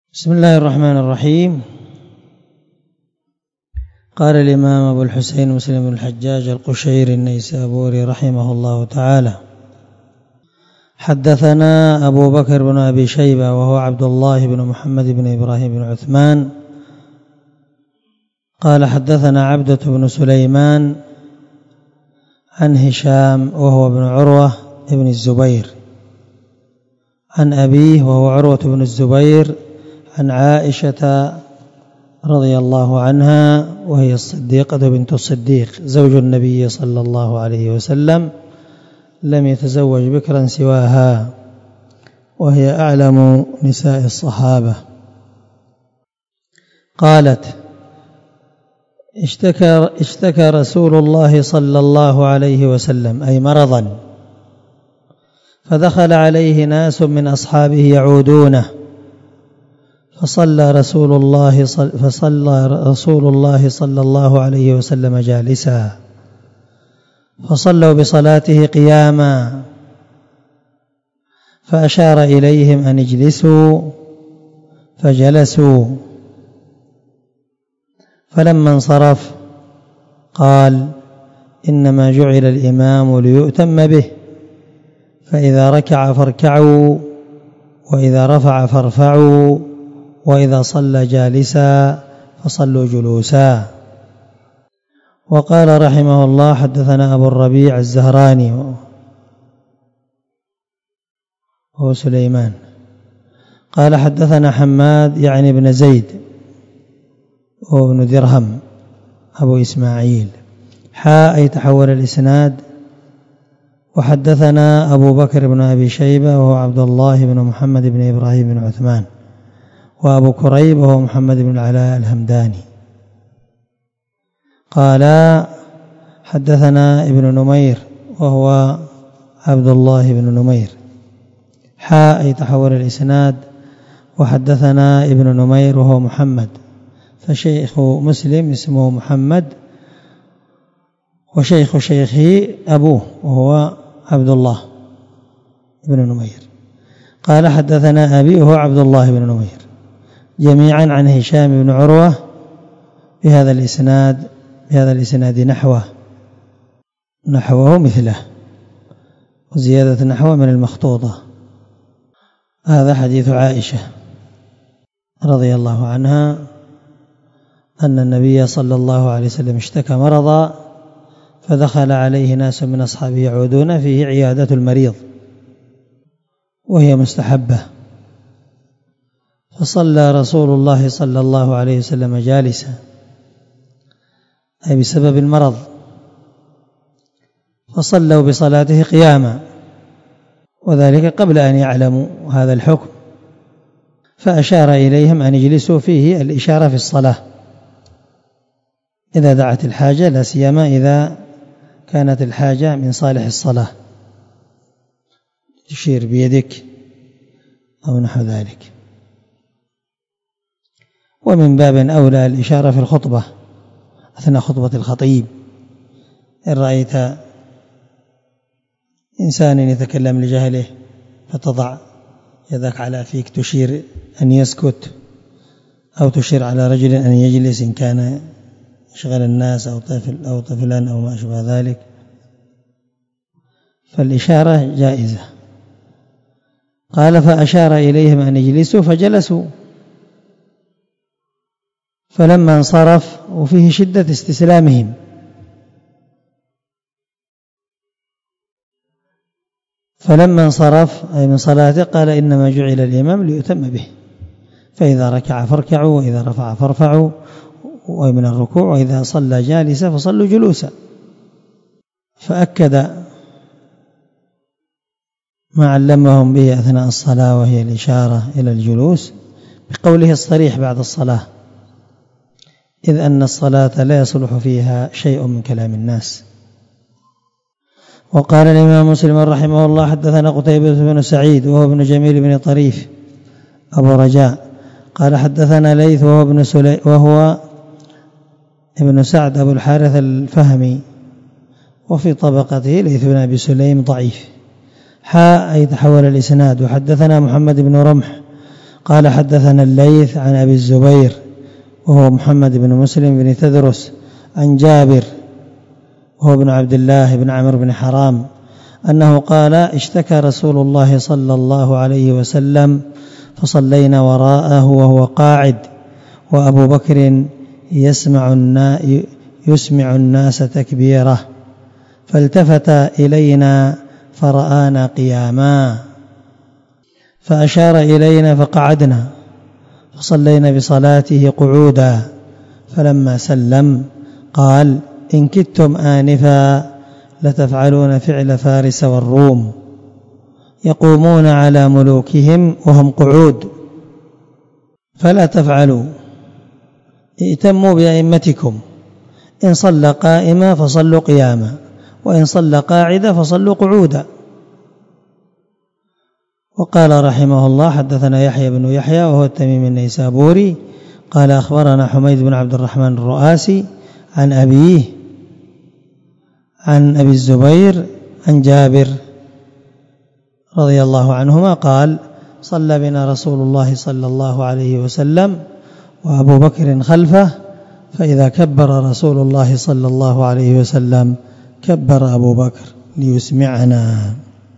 بسم الله الرحمن الرحيم. قال الإمام أبو الحسين مسلم بن الحجاج القشيري النيسابوري رحمه الله تعالى: حدثنا أبو بكر بن أبي شيبة وهو عبد الله بن محمد بن إبراهيم بن عثمان قال حدثنا عبدة بن سليمان عن هشام وهو ابن عروة بن الزبير عن أبيه وهو عروة بن الزبير عن عائشة رضي الله عنها وهي الصديقة بنت الصديق زوج النبي صلى الله عليه وسلم، لم يتزوج بكرا سواها، وهي أعلم نساء الصحابة. قالت: اشتكى رسول الله صلى الله عليه وسلم أي مرضا، فدخل عليه ناس من أصحابه يعودونه، فصلى رسول الله صلى الله عليه وسلم جالسا، فصلوا بصلاته قياما، فأشار إليهم أن اجلسوا فجلسوا، فلما انصرف قال: إنما جعل الإمام ليؤتم به، فإذا ركع فاركعوا، وإذا رفع فارفعوا، وإذا صلى جالسا فصلوا جلوسا. وقال رحمه الله: حدثنا أبو الربيع الزهراني وهو سليمان قال حدثنا حماد يعني بن زيد وهو ابن درهم أبو إسماعيل أي تحول الإسناد. وحدثنا أبو بكر بن أبي شيبة وهو عبد الله بن محمد بن إبراهيم بن عثمان، وأبو كريب وهو محمد بن العلاء الهمداني. قال حدثنا ابن نمير وهو عبد الله بن نمير أي تحول الإسناد. وحدثنا ابن نمير وهو محمد، فشيخ مسلم اسمه محمد، وشيخ شيخه أبوه وهو عبد الله بن نمير. قال حدثنا أبي وهو عبد الله بن نمير، جميعا عن هشام بن عروة بهذا الإسناد نحوه مثله، وزيادة نحوه من المخطوطة. هذا حديث عائشة رضي الله عنها أن النبي صلى الله عليه وسلم اشتكى مرضا، فدخل عليه ناس من أصحابه يعودون، فيه عيادة المريض وهي مستحبة، فصلى رسول الله صلى الله عليه وسلم جالسا أي بسبب المرض، فصلوا بصلاته قياما، وذلك قبل أن يعلموا هذا الحكم، فأشار إليهم أن يجلسوا، فيه الإشارة في الصلاة إذا دعت الحاجة، لا سيما إذا كانت الحاجة من صالح الصلاة، تشير بيدك أو نحو ذلك. ومن باب أولى الإشارة في الخطبة أثناء خطبة الخطيب، إن رأيت إنسان يتكلم لجهله فتضع يدك على فيك تشير أن يسكت، أو تشير على رجل أن يجلس إن كان يشغل الناس أو طفل أو طفلا أو ما أشبه ذلك، فالإشارة جائزة. قال: فأشار إليهم أن يجلسوا فجلسوا، فلما انصرف، وفيه شدة استسلامهم، فلما انصرف أي من صلاته قال: إنما جعل الإمام ليؤتم به، فإذا ركع فاركعوا، وإذا رفع فارفعوا، ومن الركوع، وإذا صلى جالسا فصلوا جلوسا. فأكد ما علمهم به أثناء الصلاة، وهي الإشارة إلى الجلوس، بقوله الصريح بعد الصلاة: إذ أن الصلاة لا يصلح فيها شيء من كلام الناس. وقال الإمام مسلم رحمه الله: حدثنا قتيبة بن سعيد وهو ابن جميل بن طريف أبو رجاء قال حدثنا ليث وهو ابن سعد أبو الحارث الفهمي، وفي طبقته ليث بن أبي سليم ضعيف. أي تحول الإسناد. وحدثنا محمد بن رمح قال حدثنا الليث عن أبي الزبير وهو محمد بن مسلم بن تدرس عن جابر وهو ابن عبد الله بن عمرو بن حرام أنه قال اشتكى رسول الله صلى الله عليه وسلم فصلينا وراءه وهو قاعد وأبو بكر يسمع الناس تكبيره فالتفت إلينا فرآنا قياما فأشار إلينا فقعدنا فصلينا بصلاته قعودا فلما سلم قال إن كدتم آنفا لتفعلون فعل فارس والروم يقومون على ملوكهم وهم قعود فلا تفعلوا ائتموا بأئمتكم إن صلى قائما فصلوا قياما وإن صلى قاعدا فصلوا قعودا. وقال رحمه الله حدثنا يحيى بن يحيى وهو التميمي النيسابوري قال أخبرنا حميد بن عبد الرحمن الرؤاسي عن أبيه عن أبي الزبير عن جابر رضي الله عنهما قال صلى بنا رسول الله صلى الله عليه وسلم وأبو بكر خلفه فإذا كبر رسول الله صلى الله عليه وسلم كبر أبو بكر ليسمعنا.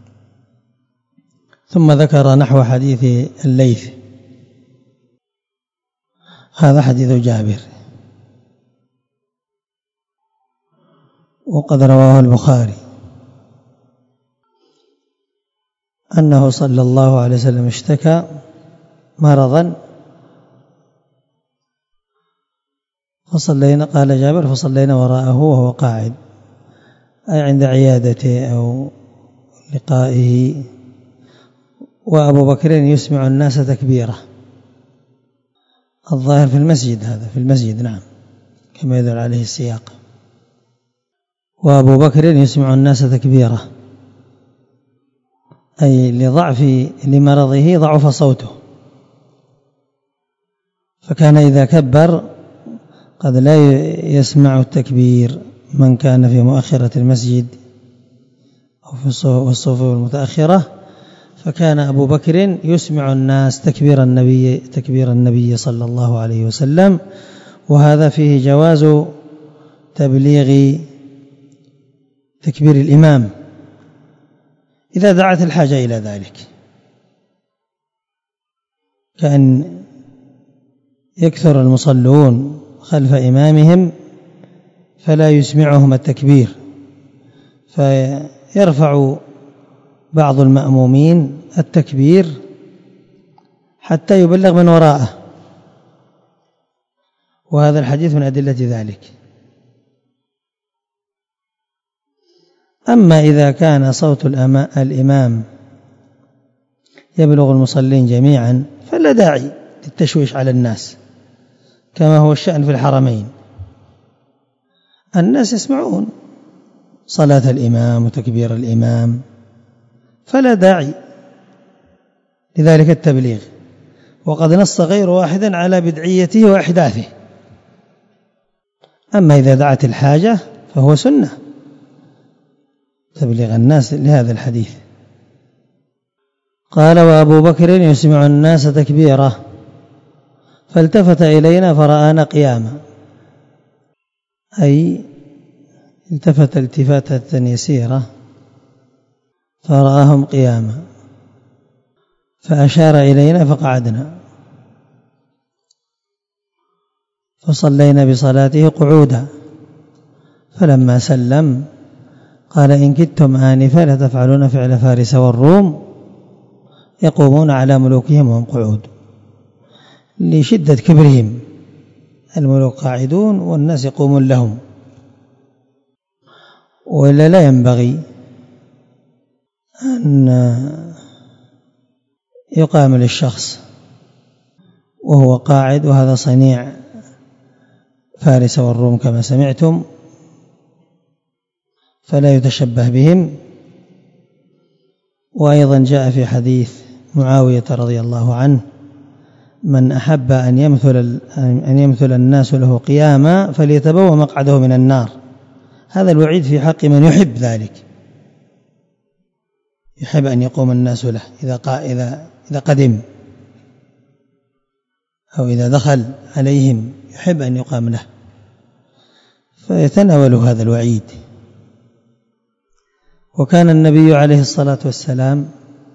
ثم ذكر نحو حديث الليث. هذا حديث جابر وقد رواه البخاري أنه صلى الله عليه وسلم اشتكى مرضا فصلينا قال جابر فصلينا وراءه وهو قاعد أي عند عيادته أو لقائه وأبو بكر يسمع الناس تكبيره. الظاهر في المسجد هذا في المسجد نعم كما يدل عليه السياق. وأبو بكر يسمع الناس تكبيره أي لمرضه ضعف صوته فكان إذا كبر قد لا يسمع التكبير من كان في مؤخرة المسجد أو في الصفوف المتأخرة فكان أبو بكر يسمع الناس تكبير النبي صلى الله عليه وسلم. وهذا فيه جواز تبليغ تكبير الإمام إذا دعت الحاجة إلى ذلك كأن يكثر المصلون خلف إمامهم فلا يسمعهم التكبير فيرفع بعض المأمومين التكبير حتى يبلغ من وراءه وهذا الحديث من أدلة ذلك. أما إذا كان صوت الإمام يبلغ المصلين جميعا فلا داعي للتشويش على الناس كما هو الشأن في الحرمين الناس يسمعون صلاة الإمام وتكبير الإمام فلا داعي لذلك التبليغ. وقد نص غير واحد على بدعيته وإحداثه. أما إذا دعت الحاجة فهو سنة تبليغ الناس لهذا الحديث. قال وأبو بكر يسمع الناس تكبيره فالتفت إلينا فرآنا قياما أي التفت التفاتة يسيرة فرآهم قياما فأشار إلينا فقعدنا فصلينا بصلاته قعودا فلما سلم قال إن كدتم آنفا لتفعلون فعل فارس والروم يقومون على ملوكهم وهم قعود لشدة كبرهم الملوك قاعدون والناس يقومون لهم وإلا لا ينبغي أن يقام للشخص وهو قاعد وهذا صنيع فارس والروم كما سمعتم فلا يتشبه بهم. وأيضا جاء في حديث معاوية رضي الله عنه من أحب أن يمثل الناس له قياما فليتبوأ مقعده من النار. هذا الوعيد في حق من يحب ذلك يحب أن يقوم الناس له إذا قدم. أو إذا دخل عليهم يحب أن يقام له، فيتناول هذا الوعيد. وكان النبي عليه الصلاة والسلام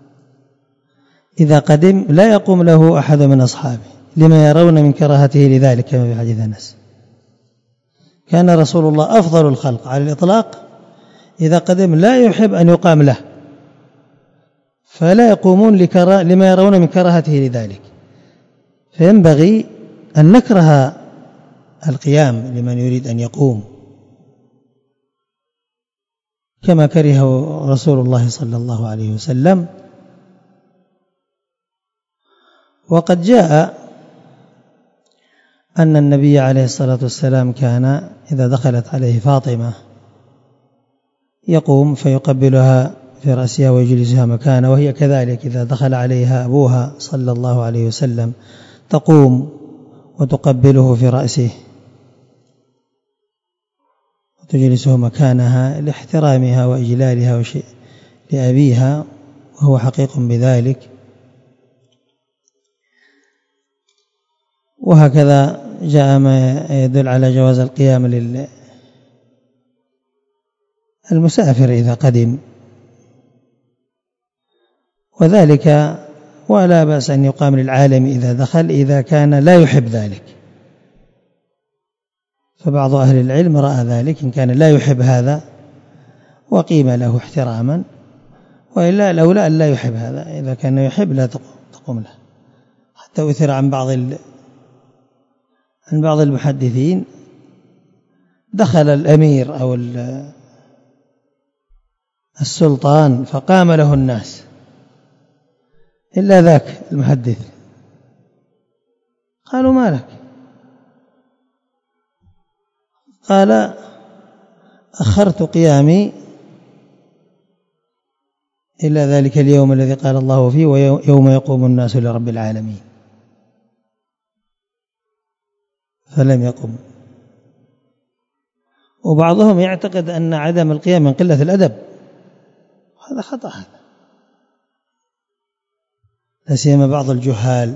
إذا قدم لا يقوم له أحد من أصحابه لما يرون من كراهته لذلك، كما في حديث أنس. كان رسول الله أفضل الخلق على الإطلاق إذا قدم لا يحب أن يقام له، فلا يقومون لما يرون من كراهته لذلك. فينبغي أن نكره القيام لمن يريد أن يقوم، كما كرهه رسول الله صلى الله عليه وسلم. وقد جاء أن النبي عليه الصلاة والسلام كان إذا دخلت عليه فاطمة يقوم فيقبلها في رأسها ويجلسها مكانه، وهي كذلك إذا دخل عليها أبوها صلى الله عليه وسلم تقوم وتقبله في رأسه وتجلسه مكانها لاحترامها وإجلالها لأبيها، وهو حقيق بذلك. وهكذا جاء ما يدل على جواز القيام للمسافر إذا قدم، وذلك ولا بأس أن يقام للعالم إذا دخل إذا كان لا يحب ذلك. فبعض أهل العلم رأى ذلك إن كان لا يحب هذا وقيم له احتراما، وإلا لولا أن لا يحب هذا، إذا كان يحب لا تقوم له. حتى أثر عن بعض المحدثين دخل الأمير أو السلطان فقام له الناس إلا ذاك المحدث، قالوا ما لك؟ قال أخرت قيامي إلى ذلك اليوم الذي قال الله فيه ويوم يقوم الناس لرب العالمين، فلم يقم. وبعضهم يعتقد أن عدم القيام من قلة الأدب، هذا خطأ، لا سيما بعض الجهال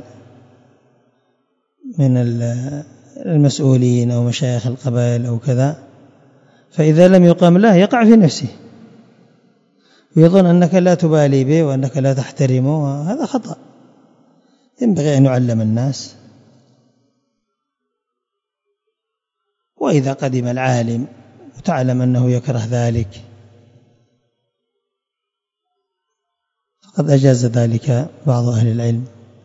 من المسؤولين أو مشايخ القبائل أو كذا، فإذا لم يقام له يقع في نفسه ويظن أنك لا تبالي به وأنك لا تحترمه، هذا خطأ. ينبغي أن يعلم الناس. وإذا قدم العالم وتعلم أنه يكره ذلك فقد أجاز ذلك بعض أهل العلم.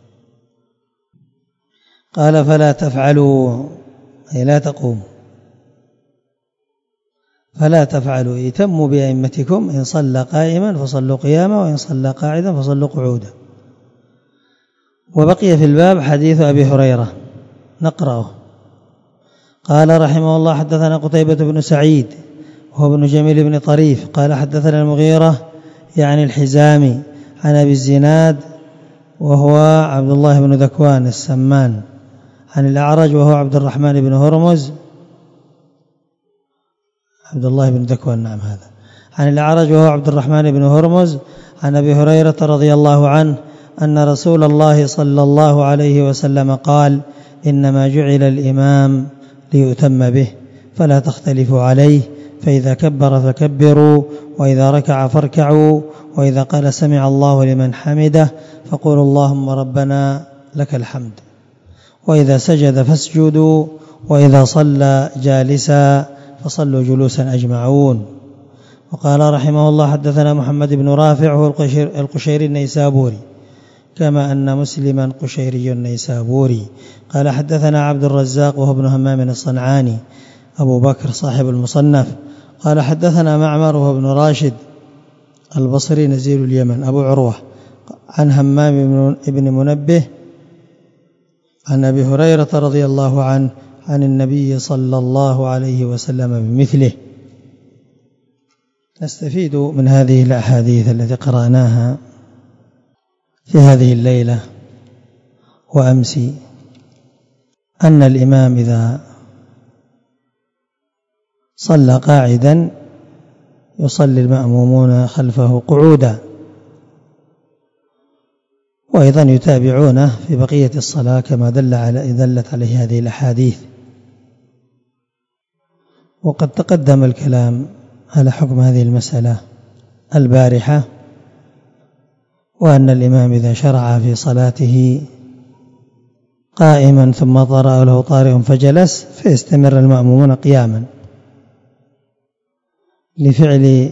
قال فلا تفعلوا، أي لا تقوموا، فلا تفعلوا ائتموا بأئمتكم، إن صلى قائما فصلوا قياما، وإن صلى قاعدا فصلوا قعودا. وبقي في الباب حديث أبي هريرة نقرأه. قال رحمه الله حدثنا قتيبة بن سعيد وهو ابن جميل بن طريف قال حدثنا المغيرة يعني الحزامي عن أبي الزناد وهو عبد الله بن ذكوان السمان عن الأعرج وهو عبد الرحمن بن هرمز، عبد الله بن ذكوان نعم هذا، عن الأعرج وهو عبد الرحمن بن هرمز عن أبي هريرة رضي الله عنه أن رسول الله صلى الله عليه وسلم قال إنما جعل الإمام ليؤتم به فلا تختلفوا عليه، فإذا كبر فكبروا، وإذا ركع فاركعوا، وإذا قال سمع الله لمن حمده فقولوا اللهم ربنا لك الحمد، وإذا سجد فاسجدوا، وإذا صلى جالسا فصلوا جلوسا أجمعون. وقال رحمه الله حدثنا محمد بن رافع هو القشيري النيسابوري، كما أن مسلما قشيري النيسابوري. قال حدثنا عبد الرزاق وهو ابن همام الصنعاني أبو بكر صاحب المصنف. قال حدثنا معمر وهو ابن راشد البصري نزيل اليمن أبو عروة عن همام بن منبه عن أبي هريرة رضي الله عنه عن النبي صلى الله عليه وسلم بمثله. نستفيد من هذه الأحاديث التي قرأناها في هذه الليلة وأمس أن الإمام إذا صلى قاعدا يصلي المأمومون خلفه قعودا، وأيضا يتابعونه في بقية الصلاة كما دلت عليه هذه الأحاديث. وقد تقدم الكلام على حكم هذه المسألة البارحة، وأن الإمام إذا شرع في صلاته قائما ثم طرأ له طارئ فجلس فيستمر المأمومون قياما لفعل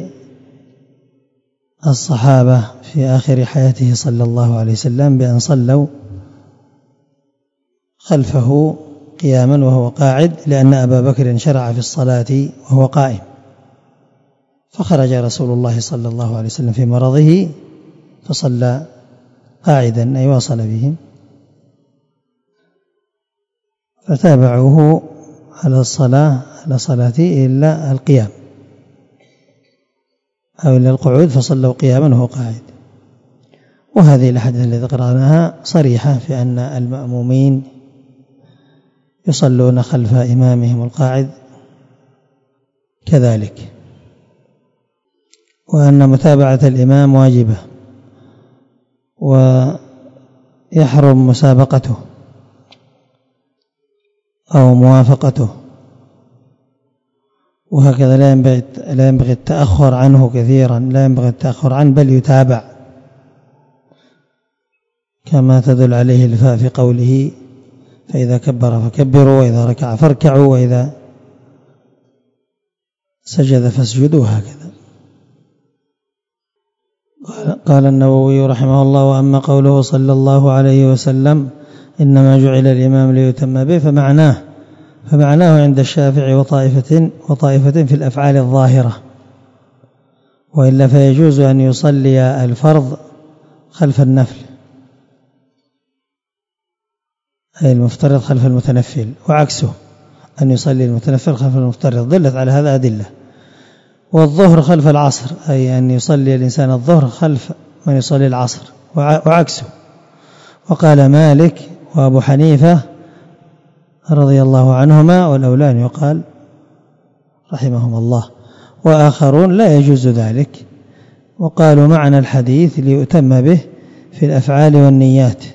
الصحابة في آخر حياته صلى الله عليه وسلم بأن صلوا خلفه قياما وهو قاعد، لأن أبا بكر شرع في الصلاة وهو قائم، فخرج رسول الله صلى الله عليه وسلم في مرضه فصلى قاعدا أي واصل بهم، فتابعوه على صلاته إلا القيام أو إلا القعود، فصلوا قياما وهو قاعد. وهذه الأحاديث التي قرأناها صريحة في أن المأمومين يصلون خلف إمامهم القاعد كذلك، وأن متابعة الإمام واجبة ويحرم مسابقته أو موافقته، وهكذا لا ينبغي التأخر عنه كثيرا، لا ينبغي التأخر عنه بل يتابع، كما تدل عليه الفاء في قوله فإذا كبر فكبروا وإذا ركع فاركعوا وإذا سجد فاسجدوا، هكذا. قال النووي رحمه الله: وأما قوله صلى الله عليه وسلم إنما جعل الإمام ليتم به، فمعناه عند الشافعي وطائفة في الأفعال الظاهرة، وإلا فيجوز أن يصلي الفرض خلف النفل، أي المفترض خلف المتنفل، وعكسه أن يصلي المتنفل خلف المفترض، دلت على هذا أدلة. والظهر خلف العصر، أي أن يصلي الإنسان الظهر خلف من يصلي العصر، وعكسه. وقال مالك وأبو حنيفة رضي الله عنهما، والأولى أن يقال رحمهم الله، وآخرون لا يجوز ذلك، وقالوا معنى الحديث ليؤتم به في الأفعال والنيات،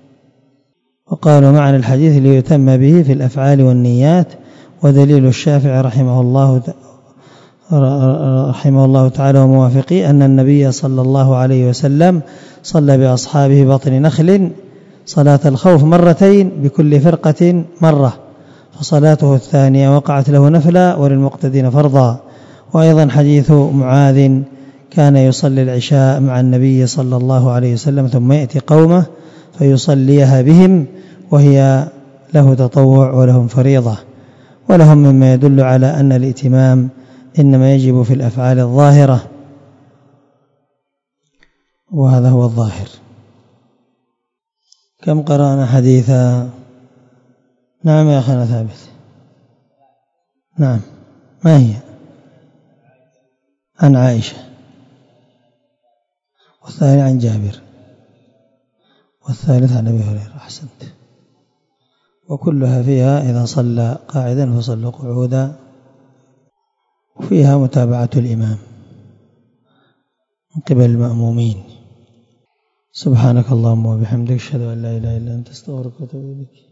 ودليل الشافعي رحمه الله تعالى وموافقيه أن النبي صلى الله عليه وسلم صلى بأصحابه بطن نخل صلاة الخوف مرتين بكل فرقة مرة، فصلاته الثانية وقعت له نفلا وللمقتدين فرضا. وأيضا حديث معاذ كان يصلي العشاء مع النبي صلى الله عليه وسلم ثم يأتي قومه فيصليها بهم، وهي له تطوع ولهم فريضة، ولهم مما يدل على أن الائتمام إنما يجب في الأفعال الظاهرة، وهذا هو الظاهر. كم قرأنا حديثا؟ نعم يا أخنا ثابت. نعم، ما هي؟ عن عائشة، والثاني عن جابر، والثالث عن أبي هريرة. أحسنت. وكلها فيها إذا صلى قاعدا فصلوا قعودا، وفيها متابعة الإمام من قبل المأمومين. سبحانك اللهم وبحمدك، أشهد أن لا إله إلا أنت، أستغفرك وأتوب إليك.